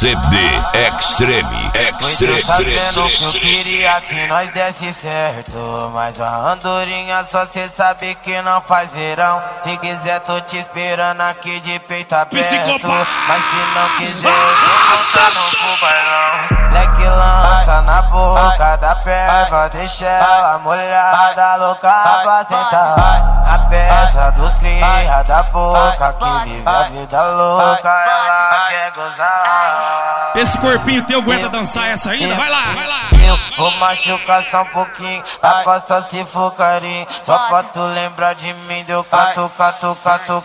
CD Extreme. Sabendo que eu queria que nós desse certo, mas a andorinha só cê sabe que não faz verão. Se quiser tô te esperando aqui de peito aberto, mas se não quiser eu tô voltando pro bailão. Leque lança na boca da perva, deixa ela molhada, louca pra sentar. A peça dos cria da boca que vive a vida louca, ela quer gozar. Esse corpinho teu aguenta dançar essa ainda? Vai lá, vai lá. Eu vou machucar só um pouquinho, a costa se for carinho. Só pra tu lembrar de mim, deu catucando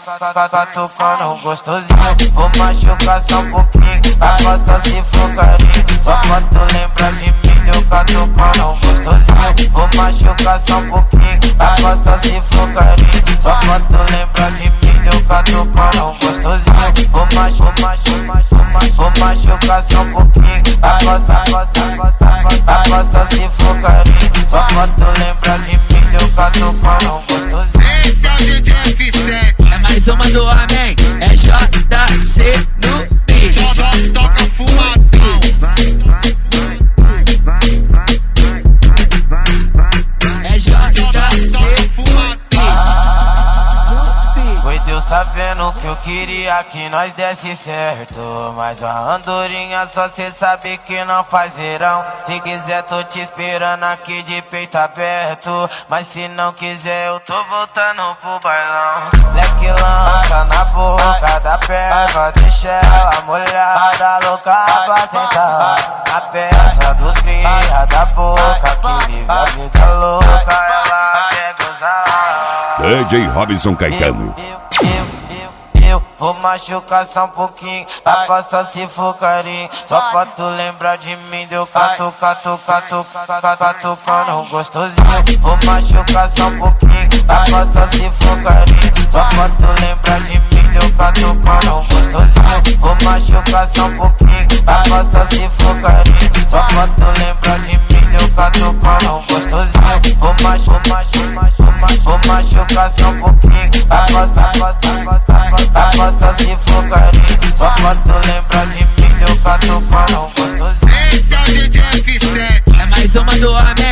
gostosinho. Vou machucar só um pouquinho, a costa se for carinho. Só pra tu lembrar de mim, deu catucando gostosinho. Vou machucar só um pouquinho, a costa se for carinho. Só pra tu lembrar de mim, deu catucando gostosinho. Vou machucar só um pouquinho, a costa se for carinho. Só pra tu lembrar de mim, deu catucando gostosinho. Esse é o DJ F7. É mais uma do Amém, é JC no beat. Só toca fumadão. É JC fumadão. Foi Deus tá vendo que eu queria que nós desse certo, mas a andorinha só cê sabe que não faz verão. Se quiser tô te esperando aqui de peito aberto, mas se não quiser eu tô voltando pro bailão. Leque lança na boca da perva, deixa ela molhada, louca pra sentar. A peça dos cria da boca que vive a vida louca, ela quer gozar. DJ Robson Caetano. Eu vou machucar só um pouquinho, a costa se for carinho. Só pra tu lembrar de mim, deu catucando gostosinho. Vou machucar só um pouquinho, a costa se for carinho. Só pra tu lembrar de mim, deu catucando gostosinho. Vou machucar só um pouquinho, a costa se for carinho. Só pra tu lembrar de mim, deu catucando gostosinho. Vou machucar só um pouquinho, a costa se for carinho. Só pra tu lembrar de mim, deu catucando gostosinho. Esse é o DJ F7. É mais uma do Amém.